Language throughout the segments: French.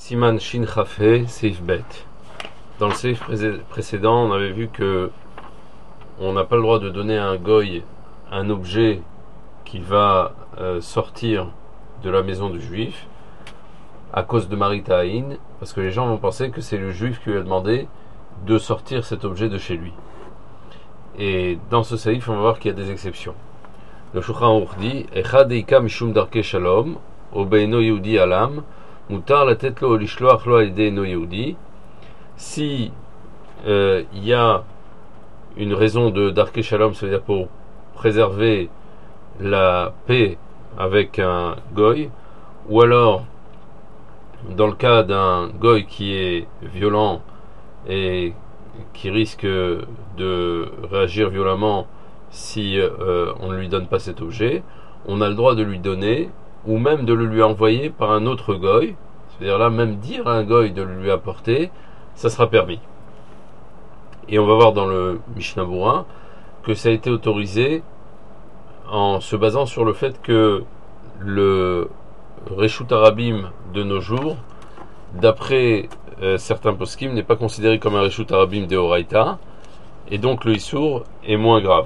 Siman Shin Chafé, Seif Bet. Dans le Seif précédent, on avait vu que on n'a pas le droit de donner à un goy un objet qui va sortir de la maison du juif à cause de Maritaïn, parce que les gens vont penser que c'est le juif qui lui a demandé de sortir cet objet de chez lui. Et dans ce Seif, on va voir qu'il y a des exceptions. Le Shulchan Aruch dit Echad Eika Mishum Darkei Shalom, Obeino Yehudi Alam, Mutar Latet Lo Lishloach Lo Alidei No Yehudi. Si il y a une raison de Darkei Shalom, c'est-à-dire pour préserver la paix avec un goy, ou alors dans le cas d'un goy qui est violent et qui risque de réagir violemment si on ne lui donne pas cet objet, on a le droit de lui donner ou même de le lui envoyer par un autre goy, c'est-à-dire là même dire à un goy de le lui apporter, ça sera permis. Et on va voir dans le Mishnah Berurah que ça a été autorisé en se basant sur le fait que le Reshut Harabim de nos jours, d'après certains poskim, n'est pas considéré comme un Reshut Harabim de Oraita, et donc le Issour est moins grave.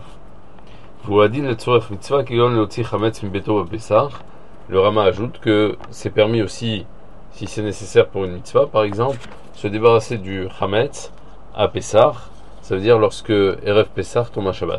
Le Rama ajoute que c'est permis aussi, si c'est nécessaire pour une mitzvah, par exemple, se débarrasser du Hametz à Pessah, ça veut dire lorsque Erev Pessah tombe à Shabbat.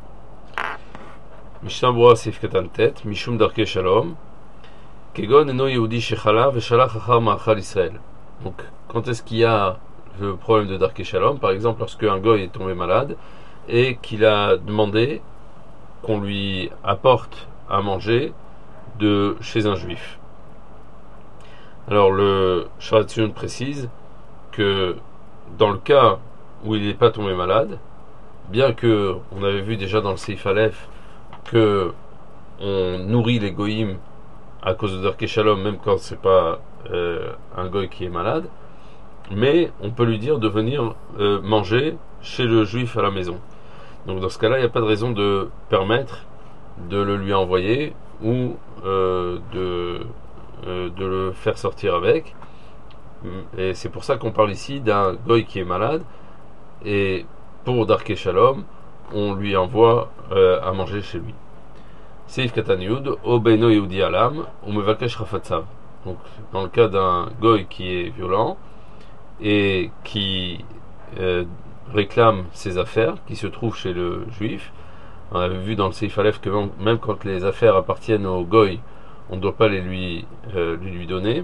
Mishnah Berurah Seif Katan Tet, Mishum Darkei Shalom, Kegon Eno Yehudi Shechala Veshalach Achar Ma'achal Israël. Donc, quand est-ce qu'il y a le problème de Darkei Shalom? Par exemple, lorsque un goy est tombé malade et qu'il a demandé qu'on lui apporte à manger de chez un juif. Alors le Sharat Tziyun précise que dans le cas où il n'est pas tombé malade, bien que on avait vu déjà dans le Seif Aleph que on nourrit les goyim à cause de Darkei Shalom même quand c'est pas un goy qui est malade, mais on peut lui dire de venir manger chez le juif à la maison. Donc dans ce cas-là, il n'y a pas de raison de permettre de le lui envoyer ou de le faire sortir avec. Et c'est pour ça qu'on parle ici d'un goy qui est malade, et pour Darkei Shalom, on lui envoie à manger chez lui. Seif Katan Yud, Obeino Yehudi Alam, Umevakesh Rafatzav. Donc dans le cas d'un goy qui est violent et qui réclame ses affaires qui se trouvent chez le juif. On avait vu dans le Seif Aleph que même quand les affaires appartiennent au goy, on ne doit pas les lui donner.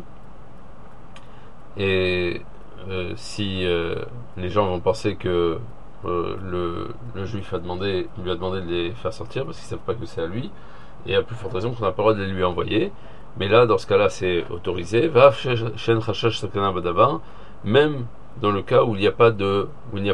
Et si les gens vont penser que le juif lui a demandé de les faire sortir parce qu'ils ne savent pas que c'est à lui, et à plus forte raison qu'on n'a pas le droit de les lui envoyer. Mais là, dans ce cas-là, c'est autorisé. Même dans le cas où il n'y a pas de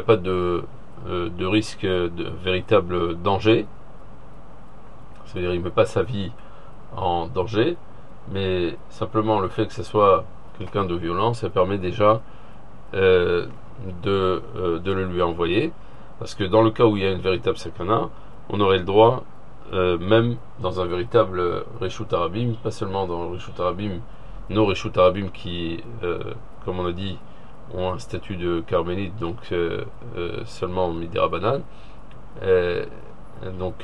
risque de véritable danger, c'est-à-dire il ne met pas sa vie en danger, mais simplement le fait que ce soit quelqu'un de violent, ça permet déjà de le lui envoyer, parce que dans le cas où il y a une véritable sakana, on aurait le droit, même dans un véritable Reshut Harabim, pas seulement dans le Reshut Harabim, nos Reshut Harabim qui, comme on a dit, ont un statut de carmélite, donc seulement Midei Rabbanan. Donc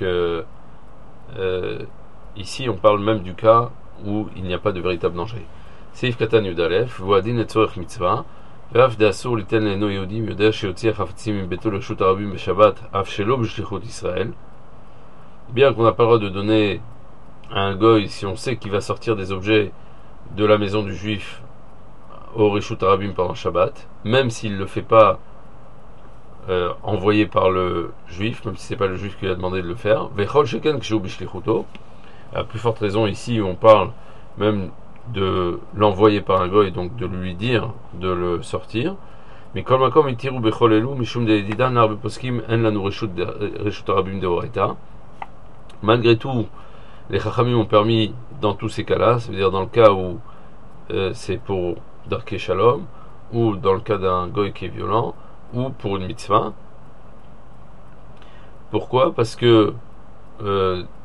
ici on parle même du cas où il n'y a pas de véritable danger. Seif Katan Yud Aleph, Voadin et Tzorech Mitzvah, Ve'af de'asur liten le'eno Yehudim yodea sheyotzei hachafatzim min beto l'reshut harabim b'Shabbat af shelo b'shlichut Israël. Bien qu'on n'a pas le droit de donner à un goy si on sait qu'il va sortir des objets de la maison du juif au Reshut Harabim pendant Shabbat, même s'il ne le fait pas envoyé par le juif, même si c'est pas le juif qui lui a demandé de le faire. Vechol sheken kshu b'shlichuto. À plus forte raison ici où on parle même de l'envoyer par un goy, donc de lui dire de le sortir. Mais kol makom itiru bechol elu mishum de'edidan nar beposkim en lanu Reshut Harabim deoraita. Malgré tout, les Chachamim ont permis dans tous ces cas-là, c'est-à-dire dans le cas où c'est pour Darkei Shalom, ou dans le cas d'un goy qui est violent, ou pour une mitzvah. Pourquoi? Parce que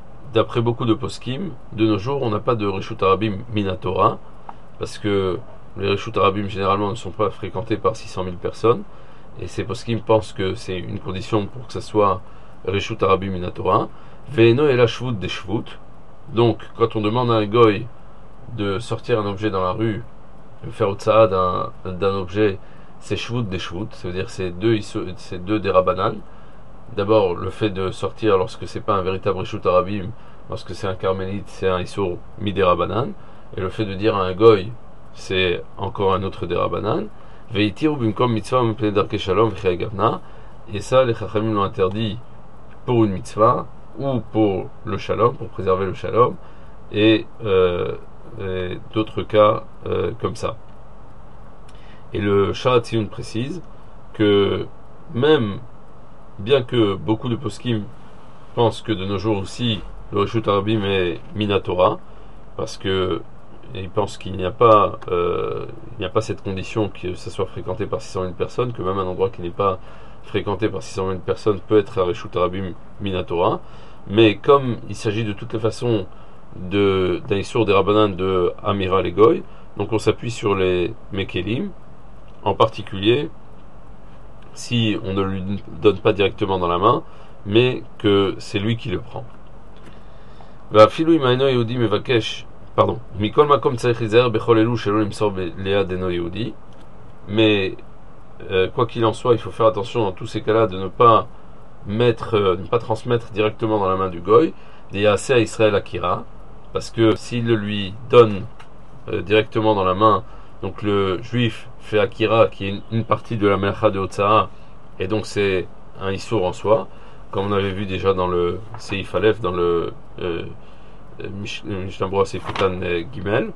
d'après beaucoup de poskim, de nos jours, on n'a pas de Reshut Harabim Minatora, parce que les Reshut Arabim généralement ne sont pas fréquentés par 600 000 personnes, et c'est parce qu'ils pensent que c'est une condition pour que ça soit Reshut Arabim Minatora. Ve'eno et la shvut des shvut. Donc, quand on demande à un goy de sortir un objet dans la rue, de faire otsa'a d'un objet, c'est shvut des shvut, ça veut dire c'est deux des Rabbanan. D'abord, le fait de sortir lorsque c'est pas un véritable Reshut Arabim, lorsque c'est un carmélite, c'est un Issour midé Rabbanan. Et le fait de dire à un goy, c'est encore un autre des Rabbanan. Veitir bimkom mitzvah mipnei darkei shalom v'chei gavna. Et ça, les Chachamim l'ont interdit pour une mitzvah ou pour le shalom, pour préserver le shalom, et d'autres cas comme ça. Et le Sharat Tziyun précise que même bien que beaucoup de poskim pensent que de nos jours aussi le Reshut Arabim est Minatora, parce que ils pensent qu'il n'y a pas cette condition que ça soit fréquenté par 600 000 personnes, que même un endroit qui n'est pas fréquenté par 600 000 personnes peut être un Reshut Arabim Minatora. Mais comme il s'agit de toutes les façons d'un Issour des Rabbanan de Amira les Goy, donc on s'appuie sur les Mekelim, en particulier si on ne lui donne pas directement dans la main, mais que c'est lui qui le prend. Mais quoi qu'il en soit, il faut faire attention dans tous ces cas-là de ne pas transmettre directement dans la main du goy, des assez à Israël Akira, parce que s'il le lui donne directement dans la main, donc le juif fait Akira, qui est une partie de la Melacha de Otsa'a, et donc c'est un Issour en soi, comme on avait vu déjà dans le Seif Aleph, dans le Mishnah Berurah Seif Katan Gimel.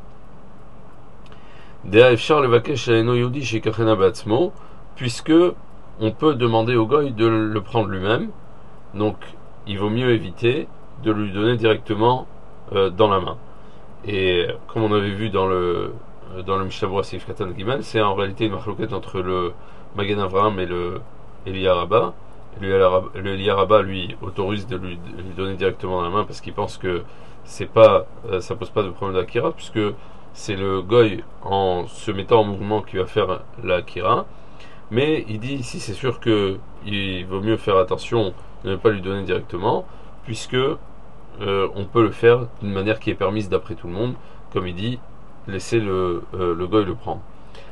Dea Efshar levakesh eno yehudi shekachena beatzmo, puisque on peut demander au goy de le prendre lui-même, donc il vaut mieux éviter de lui donner directement dans la main. Et comme on avait vu dans le Mishnah Berurah Seif Katan Gimel, c'est en réalité une marloquette entre le Magen Avraham et le Eliyahu Rabbah. Le Eliyahu Rabbah lui autorise de lui donner directement dans la main parce qu'il pense que ça pose pas de problème d'Akira, puisque c'est le goy en se mettant en mouvement qui va faire l'Akira. Mais il dit ici, c'est sûr que il vaut mieux faire attention de ne pas lui donner directement, puisque on peut le faire d'une manière qui est permise d'après tout le monde, comme il dit, laisser le goy le prendre.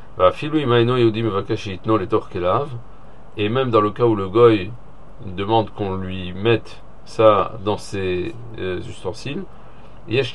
Et même dans le cas où le goy demande qu'on lui mette ça dans ses ustensiles, il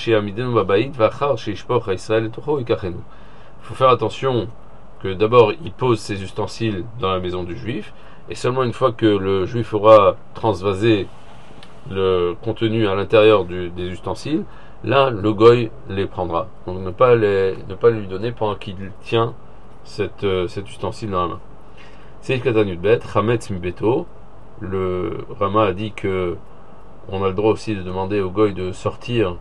faut faire attention que d'abord il pose ses ustensiles dans la maison du juif, et seulement une fois que le juif aura transvasé le contenu à l'intérieur des ustensiles, là le goy les prendra. Donc ne pas lui donner pendant qu'il tient cet ustensile dans la main. Seif Katan Yudbet, Chametz Mbeto, le Rama a dit que on a le droit aussi de demander au goy de sortir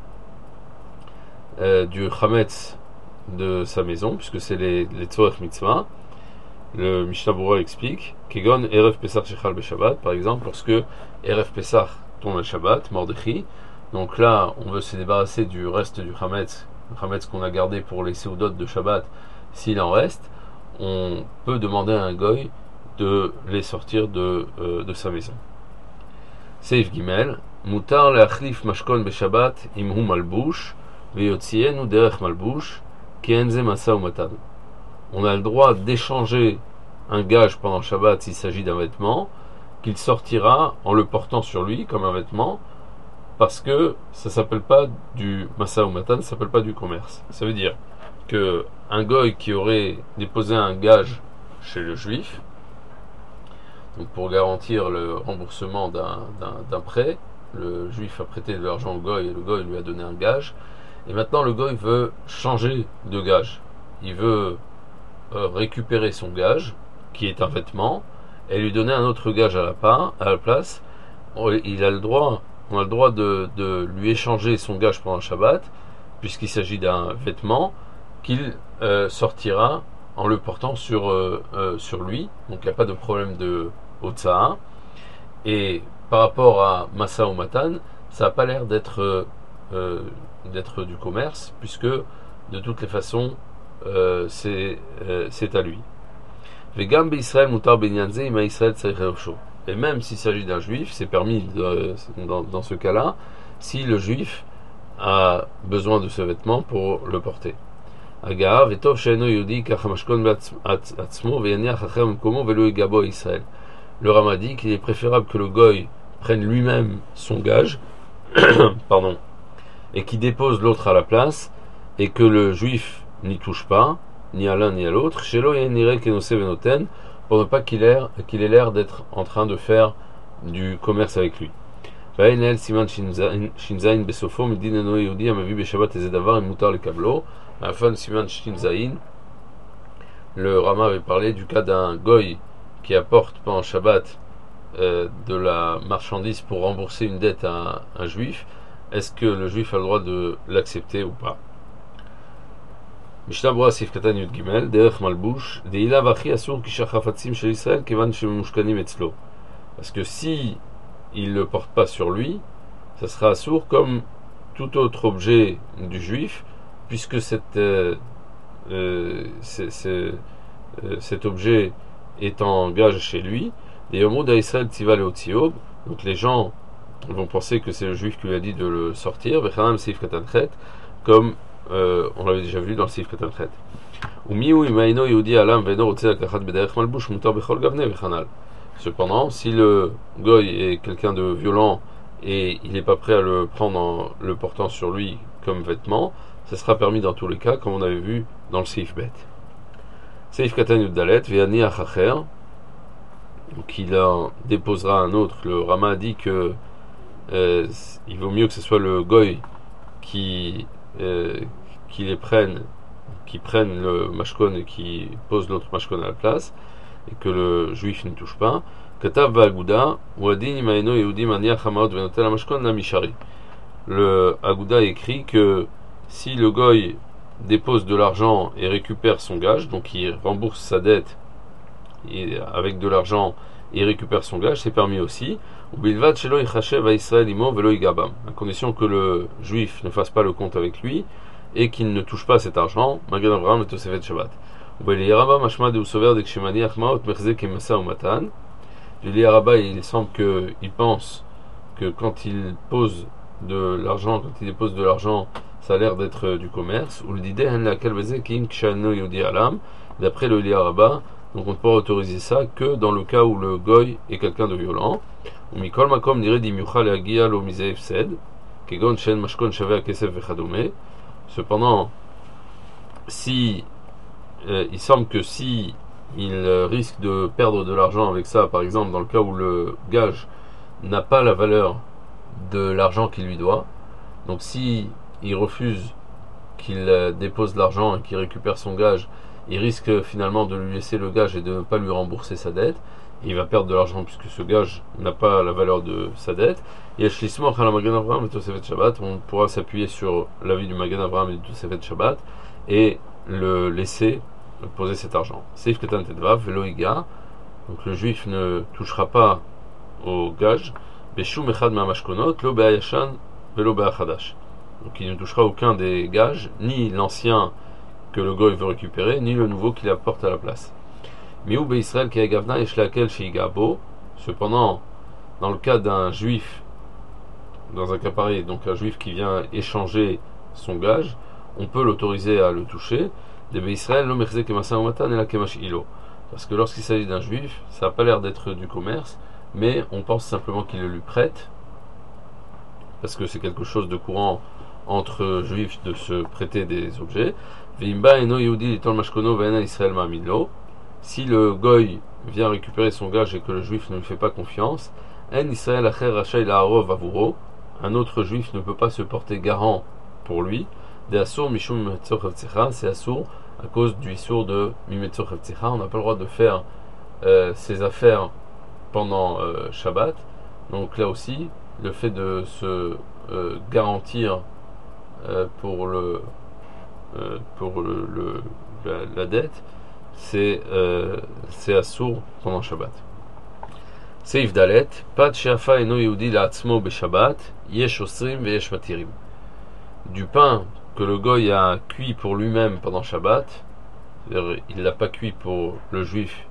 du Chametz de sa maison, puisque c'est les Tzorech Mitzvah. Le Mishnah Berurah explique Kegon Erev Pesach Shechal Beshabbat, par exemple, lorsque Erev Pesach tombe le Shabbat, Mordechai, donc là on veut se débarrasser du reste du Chametz, le Chametz qu'on a gardé pour les Seudot de Shabbat, s'il en reste, on peut demander à un goy de les sortir de sa maison. Seif Gimel, Mutar leachlif mashkon beshabbat imhu malbush veyotzienu derech malbush ki en ze masa umatan. On a le droit d'échanger un gage pendant Shabbat s'il s'agit d'un vêtement, qu'il sortira en le portant sur lui comme un vêtement, parce que ça s'appelle pas du masa umatan, ça s'appelle pas du commerce. Ça veut dire que un goy qui aurait déposé un gage chez le juif, donc pour garantir le remboursement d'un prêt, le juif a prêté de l'argent au goy et le goy lui a donné un gage, et maintenant le goy veut changer de gage. Il veut récupérer son gage, qui est un vêtement, et lui donner un autre gage à la place. On a le droit de lui échanger son gage pendant le Shabbat, puisqu'il s'agit d'un vêtement qu'il sortira en le portant sur lui, donc il n'y a pas de problème de Otsa'a. Et par rapport à Masa ou Matan, ça n'a pas l'air d'être du commerce, puisque de toutes les façons c'est à lui. Vegam Israël mutar benyanze ima Israël tzarich levsho. Et même s'il s'agit d'un juif, c'est permis dans ce cas-là, si le juif a besoin de ce vêtement pour le porter. Agav vetov she'eno yehudi kach hamashkon be'atzmo ve'yaniach acher b'mkomo ve'lo yigabo Israël. Le Rama dit qu'il est préférable que le goy prenne lui-même son gage, pardon, et qu'il dépose l'autre à la place, et que le juif n'y touche pas, ni à l'un ni à l'autre, shelo yenire kenose venoten, pour ne pas qu'il ait l'air d'être en train de faire du commerce avec lui. Vaenel siman shinzain besofo midin eno yehudi amavi beshabbat ezedavar et mutar le kablo. À la fin de siman shinzain, le Rama avait parlé du cas d'un goy qui apporte pendant Shabbat de la marchandise pour rembourser une dette à un juif. Est-ce que le juif a le droit de l'accepter ou pas? Mishnah Berurah Sif Katan Yud Gimel Derech Malbush Deila Vachi Asur Kisha Chafatzim Shel Israël Kevan Shemushkanim Etzlo. Parce que si il le porte pas sur lui, ça sera assour comme tout autre objet du juif, puisque cet objet est en gage chez lui. Et Yomud Israël Tziva Leotiob, donc les gens vont penser que c'est le juif qui lui a dit de le sortir. Vechanam Sif Katan Chet, comme on l'avait déjà vu dans le Sif Katan Chet. Cependant, si le goy est quelqu'un de violent et il n'est pas prêt à le prendre en le portant sur lui comme vêtement, ça sera permis dans tous les cas, comme on avait vu dans le Seif Bet. Seif Katan Yuddalet, Ve'ani Achacher, donc il en déposera un autre. Le Rama dit que il vaut mieux que ce soit le goy qui prenne le mashkon et qui pose l'autre mashkon à la place, et que le juif ne touche pas. Katav ba'aguda uadin imaeno yehudi maniach hamaot venotel mashkon la mishari. Le Aguda écrit que si le goy dépose de l'argent et récupère son gage, donc il rembourse sa dette et avec de l'argent il récupère son gage, c'est permis aussi. À condition que le juif ne fasse pas le compte avec lui et qu'il ne touche pas cet argent. Magen Avraham et Tosefet Shabbat. Du Liaraba, il semble qu'il pense que quand il pose de l'argent, quand il dépose de l'argent, ça a l'air d'être du commerce. Ou le didé d'après le Liaraba, donc on ne peut pas autoriser ça que dans le cas où le goy est quelqu'un de violent. Cependant, si il semble que si il risque de perdre de l'argent avec ça, par exemple dans le cas où le gage n'a pas la valeur de l'argent qu'il lui doit, donc si il refuse qu'il dépose de l'argent et qu'il récupère son gage, il risque finalement de lui laisser le gage et de ne pas lui rembourser sa dette. Il va perdre de l'argent puisque ce gage n'a pas la valeur de sa dette. Et on pourra s'appuyer sur l'avis du Magen Avraham et du Tosefet Shabbat et le laisser poser cet argent. Seif Ketan Tedvav Velo Iga, donc le juif ne touchera pas au gage. Beshum Echad Ma'amashkonot Lo Be'ayashan Velo Be'achadash. Donc il ne touchera aucun des gages, ni l'ancien que le goy veut récupérer, ni le nouveau qu'il apporte à la place. Miou Israël qui a gavna et shlakel chez Igabo. Cependant, dans le cas d'un juif, dans un cas pareil, donc un juif qui vient échanger son gage, on peut l'autoriser à le toucher. Israël lo mechzek kemasa umatan et la kemash ilo. Parce que lorsqu'il s'agit d'un juif, ça n'a pas l'air d'être du commerce, mais on pense simplement qu'il le lui prête, parce que c'est quelque chose de courant entre juifs de se prêter des objets. Veimba eno yehudi litol mashkono ve'ena Israël ma'amidlo. Si le goy vient récupérer son gage et que le juif ne lui fait pas confiance, en Israël acher rachai la'arov avuro, un autre juif ne peut pas se porter garant pour lui. De assour mishum mimetzor chavtzecha, c'est assour à cause du issour de mimetzor chavtzecha. On n'a pas le droit de faire ses affaires pendant Shabbat. Donc là aussi, le fait de se garantir pour la dette, c'est assour pendant Shabbat. Seif Dalet, Pat she'afa eno yehudi la'atzmo beShabbat, yesh osrim veyesh matirim. Du pain que le goy a cuit pour lui-même pendant Shabbat, c'est-à-dire il l'a pas cuit pour le juif,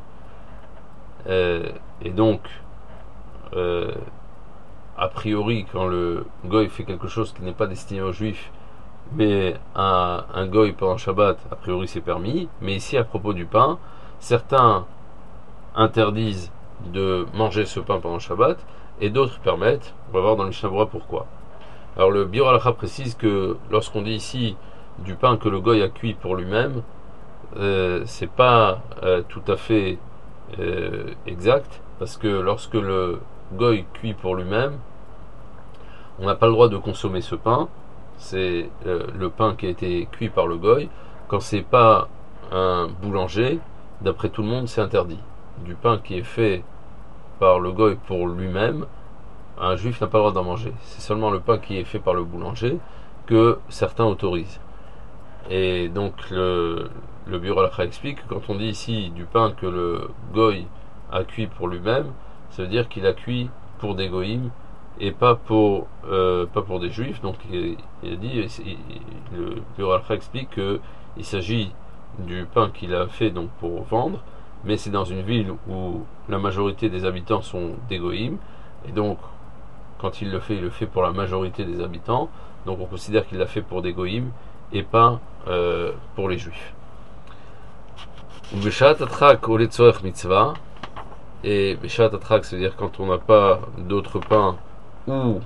et donc euh, a priori quand le goy fait quelque chose qui n'est pas destiné aux juifs, mais un goy pendant Shabbat, a priori c'est permis. Mais ici à propos du pain, certains interdisent de manger ce pain pendant Shabbat et d'autres permettent. On va voir dans le Mishnah Berurah pourquoi. Alors le Biur Halacha précise que lorsqu'on dit ici du pain que le goy a cuit pour lui-même, c'est pas tout à fait exact, parce que lorsque le goy cuit pour lui-même, on n'a pas le droit de consommer ce pain. C'est le pain qui a été cuit par le goy. Quand c'est pas un boulanger, d'après tout le monde, c'est interdit. Du pain qui est fait par le goy pour lui-même, un juif n'a pas le droit d'en manger. C'est seulement le pain qui est fait par le boulanger que certains autorisent. Et donc le Biur Halacha explique que quand on dit ici du pain que le goy a cuit pour lui-même, ça veut dire qu'il a cuit pour des goïms et pas pour des juifs. Donc il a dit, le Biur Halacha explique qu'il s'agit du pain qu'il a fait donc pour vendre, mais c'est dans une ville où la majorité des habitants sont des goïms, et donc quand il le fait pour la majorité des habitants. Donc on considère qu'il l'a fait pour des goïms et pas pour les juifs. Beshat atrak ole tzorech mitzvah, et Beshat atrak, c'est-à-dire quand on n'a pas d'autre pain, ou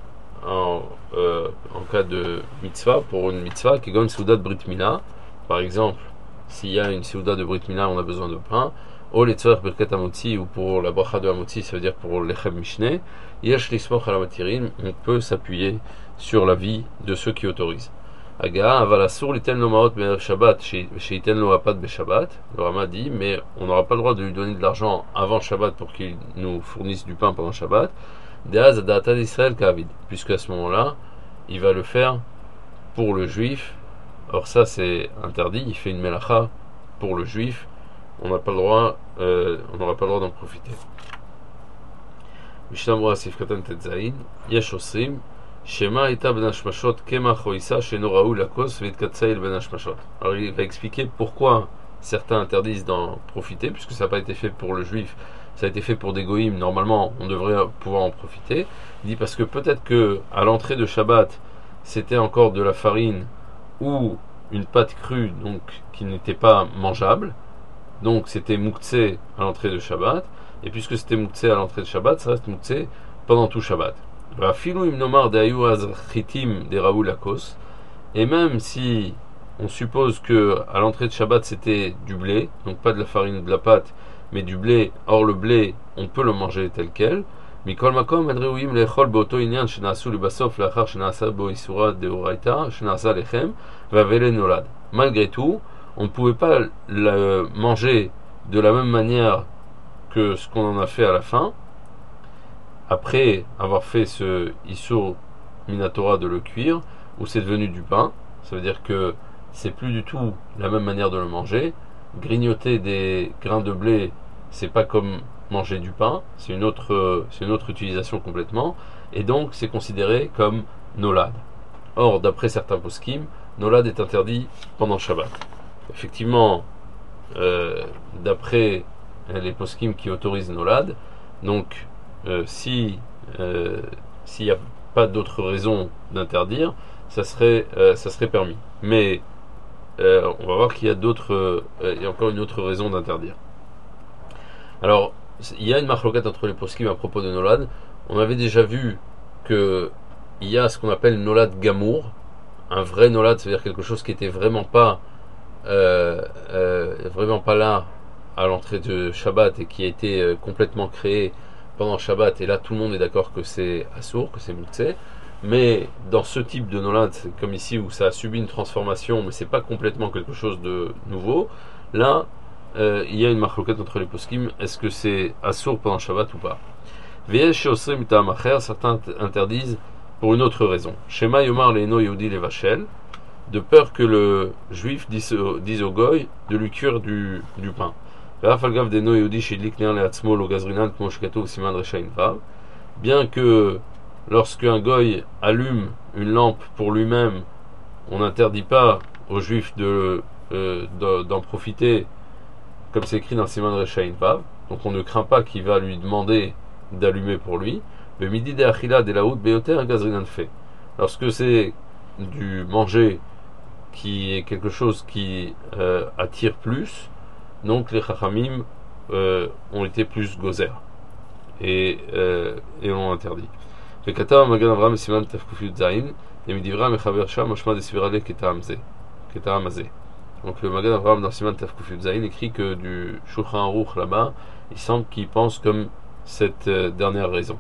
en cas de mitzvah, pour une mitzvah qui gagne souda de Brit Mila, par exemple, s'il y a une souda de Brit Mila, on a besoin de pain, ou les tzorech birkat hamotzi, ou pour la bracha de hamotzi, ça veut dire pour l'echem mishneh, yesh lismoch ala matirin, on peut s'appuyer sur l'avis de ceux qui autorisent. Aga, aval asur liten lo maot be'erev Shabbat, sheiten lo apad be'Shabbat. Le Rama dit, mais on n'aura pas le droit de lui donner de l'argent avant Shabbat pour qu'il nous fournisse du pain pendant Shabbat. Deaz adata d'Israël kavid, puisque à ce moment-là, il va le faire pour le juif. Or ça c'est interdit, il fait une melacha pour le juif. On n'a pas le droit, on n'aura pas le droit d'en profiter. Mishnah Berurah Sif Katan Tetzaïd, yesh osrim. Shema ita ben hashmashot kemach oisa sheno raoul lakos v'etkatsail ben hashmashot. Alors il va expliquer pourquoi certains interdisent d'en profiter, puisque ça n'a pas été fait pour le juif, ça a été fait pour des goïms. Normalement, on devrait pouvoir en profiter. Il dit parce que peut-être que à l'entrée de Shabbat, c'était encore de la farine ou une pâte crue, donc qui n'était pas mangeable. Donc c'était mouktsé à l'entrée de Shabbat, et puisque c'était mouktsé à l'entrée de Shabbat, ça reste mouktsé pendant tout Shabbat. Et même si on suppose que à l'entrée de Shabbat c'était du blé, donc pas de la farine ou de la pâte, mais du blé, or le blé on peut le manger tel quel, malgré tout on ne pouvait pas le manger de la même manière que ce qu'on en a fait à la fin, après avoir fait ce Issur Minatora de le cuire, où c'est devenu du pain. Ça veut dire que c'est plus du tout la même manière de le manger. Grignoter des grains de blé, c'est pas comme manger du pain, c'est une autre utilisation complètement, et donc c'est considéré comme nolad. Or, d'après certains poskim, nolad est interdit pendant Shabbat. Effectivement, d'après les poskim qui autorisent nolad, donc s'il n'y a pas d'autre raison d'interdire, ça serait permis. Mais on va voir qu'il y a il y a encore une autre raison d'interdire. Alors, il y a une marloquette entre les poskim à propos de nolad. On avait déjà vu que il y a ce qu'on appelle nolad gamour, un vrai nolad, c'est-à-dire quelque chose qui était vraiment pas là à l'entrée de Shabbat et qui a été complètement créé pendant Shabbat, et là tout le monde est d'accord que c'est assour, que c'est moutsé. Mais dans ce type de nolad, c'est comme ici où ça a subi une transformation, mais c'est pas complètement quelque chose de nouveau. Là, il y a une marloquette entre les poskim, est-ce que c'est assour pendant Shabbat ou pas? Certains interdisent pour une autre raison. Shema Yomar Leino Yehudi Levachel, de peur que le juif dise au goy de lui cuire du pain. Bien que lorsqu'un goy allume une lampe pour lui-même, on n'interdit pas aux juifs de d'en profiter, comme c'est écrit dans Siman Rechain Vav. Donc on ne craint pas qu'il va lui demander d'allumer pour lui. Mais midi de achila de la haute beoter gazrinan fait. Lorsque c'est du manger qui est quelque chose qui attire plus, donc les chachamim ont été plus gozer et l'ont interdit. וכתב מגן אברהם בסימן תק"ז, למדברי המחבר שם משמע דסבירה לה כטעם הזה. Donc le Magen Avraham dans Siman Tafkuf écrit que du Shulchan Aruch là-bas, il semble qu'il pense comme cette dernière raison.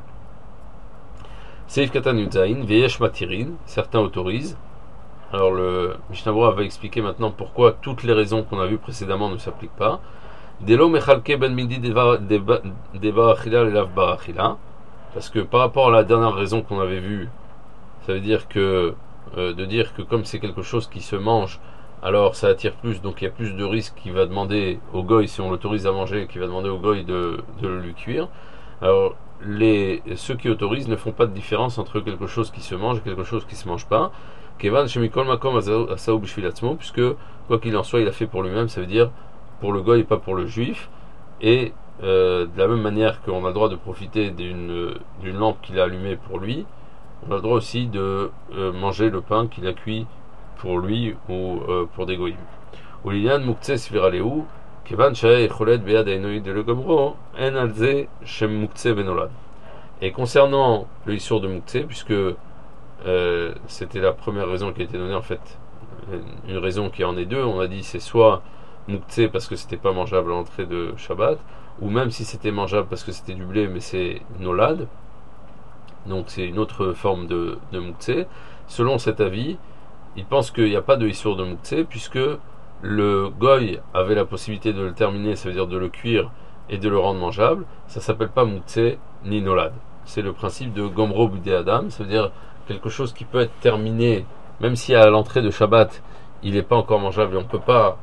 Seif Katan Yudzaïn, Veyesh Matirin, certains autorisent. Alors le Mishnah Berurah va expliquer maintenant pourquoi toutes les raisons qu'on a vues précédemment ne s'appliquent pas. Delo Mechalke Ben Midi Devar Achila Lelav Bar Achila. Parce que par rapport à la dernière raison qu'on avait vue, ça veut dire que de dire que comme c'est quelque chose qui se mange, alors ça attire plus, donc il y a plus de risques qu'il va demander au goy, si on l'autorise à manger, qu'il va demander au goy de lui cuire. Alors ceux qui autorisent ne font pas de différence entre quelque chose qui se mange et quelque chose qui se mange pas. Kevan Shemikol Makom Asaou Bishvilatzmo, puisque quoi qu'il en soit, il a fait pour lui-même, ça veut dire pour le goy et pas pour le juif. Et de la même manière qu'on a le droit de profiter d'une lampe qu'il a allumée pour lui, on a le droit aussi de manger le pain qu'il a cuit pour lui ou pour des goyim. Uliyan Muktzeh Sviraleu, Kevan Shae Cholet Bead Ainoïd de le Gomro, En Alze Shem Muktzeh Benolad. Et concernant le Issour de Muktzeh, puisque c'était la première raison qui a été donnée, en fait, une raison qui en est deux, on a dit c'est soit Muktzeh parce que c'était pas mangeable à l'entrée de Shabbat, ou même si c'était mangeable parce que c'était du blé, mais c'est Nolad, donc c'est une autre forme de Muktzeh. Selon cet avis, il pense qu'il n'y a pas de Issour de Muktzeh, puisque le Goy avait la possibilité de le terminer, ça veut dire de le cuire et de le rendre mangeable. Ça s'appelle pas Muktzeh ni Nolad. C'est le principe de Gomro Budé Adam, ça veut dire quelque chose qui peut être terminé, même si à l'entrée de Shabbat, il n'est pas encore mangeable et on peut pas...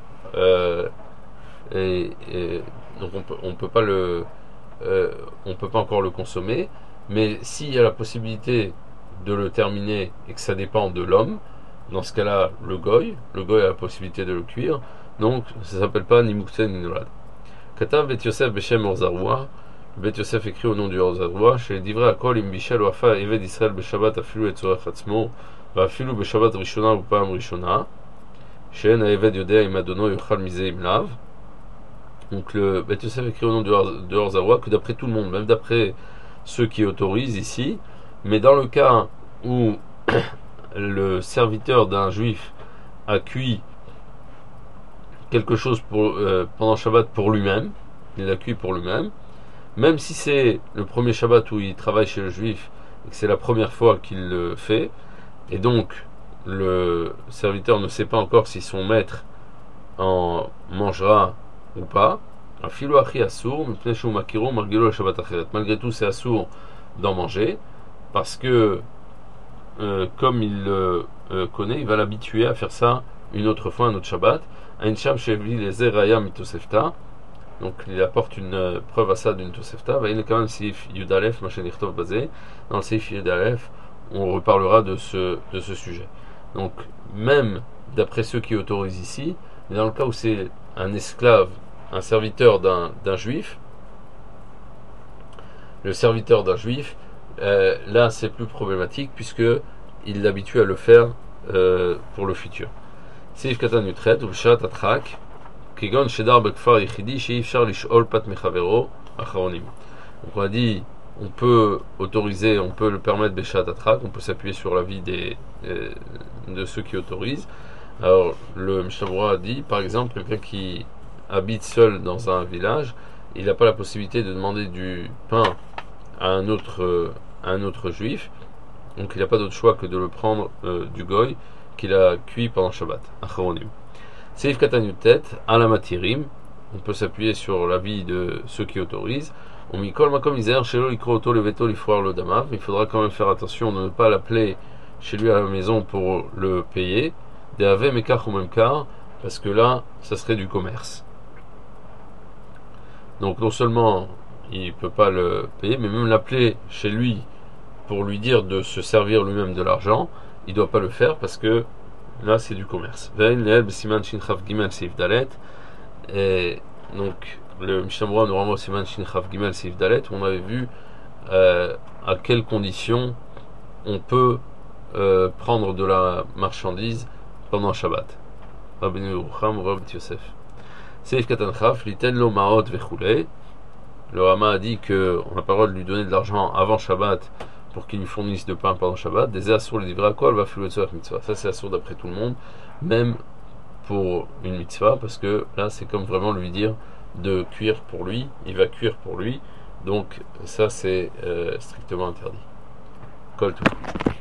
donc on peut pas encore le consommer, mais s'il y a la possibilité de le terminer et que ça dépend de l'homme, dans ce cas-là le goy a la possibilité de le cuire, donc ça s'appelle pas ni Muktzeh ni Nolad. Katav Bet Yosef Beshem Orzaroua, Bet Yosef écrit au nom du Orzaroua, chez les divrei Akol im Bishel Wafa Eved Israël Beshabbat afilu et Tzorach Atzmo va afilu Beshabbat Rishona ou Pam Rishona She'en Eved Yodea im Adono Yochal Mize im Lav. Donc le Bet Yosef écrit au nom de Orzaroua que d'après tout le monde, même d'après ceux qui autorisent ici, mais dans le cas où le serviteur d'un juif a cuit quelque chose pendant Shabbat pour lui-même, il l'a cuit pour lui-même, même si c'est le premier Shabbat où il travaille chez le juif et que c'est la première fois qu'il le fait, et donc le serviteur ne sait pas encore si son maître en mangera ou pas, malgré tout c'est assour d'en manger, parce que comme il le connaît, il va l'habituer à faire ça une autre fois, un autre Shabbat. Donc il apporte une preuve à ça d'une Tosefta. Dans le Seif Yudalef, on reparlera de ce sujet. Donc même d'après ceux qui autorisent ici, mais dans le cas où c'est un esclave, un serviteur d'un juif, le serviteur d'un juif, là c'est plus problématique puisque il l'habitue à le faire pour le futur. Seif Katan Yutret ou B'shat Atrak Kegon Shedar Bekfar Yichidi Sheifshar Lishol Pat Mechavero Acharonim. Donc on a dit on peut autoriser, on peut le permettre B'shat Atrak, on peut s'appuyer sur l'avis de ceux qui autorisent. Alors le Mishnah Berurah a dit par exemple quelqu'un qui habite seul dans un village, il n'a pas la possibilité de demander du pain à un autre juif, donc il n'a pas d'autre choix que de le prendre du goy qu'il a cuit pendant Shabbat. Acharonim. Seif Katan Yutet, ala matirim, on peut s'appuyer sur l'avis de ceux qui autorisent. On mikol makom izer shelo likro oto leveto lifroar le damav. Il faudra quand même faire attention de ne pas l'appeler chez lui à la maison pour le payer. De ave mekach ou memkar, parce que là, ça serait du commerce. Donc non seulement il ne peut pas le payer, mais même l'appeler chez lui pour lui dire de se servir lui-même de l'argent, il ne doit pas le faire parce que là c'est du commerce. Vein leel b'siman shin chaf gimel seif dalet. Et donc le Mishnah Berurah nous renvoie au siman shin chaf gimel seif dalet où on avait vu à quelles conditions on peut prendre de la marchandise pendant Shabbat. Rabbeinu Yerucham, Rabbi Yosef. Seif katan chaf liten lo maot vechulei. Le Rama a dit qu'on n'a pas le droit de lui donner de l'argent avant Shabbat pour qu'il nous fournisse de pain pendant Shabbat. Des assours les livrer à quoi elle va faire le mitzvah. Ça c'est assour d'après tout le monde, même pour une mitzvah, parce que là c'est comme vraiment lui dire de cuire pour lui, il va cuire pour lui, donc ça c'est strictement interdit. Kol tout.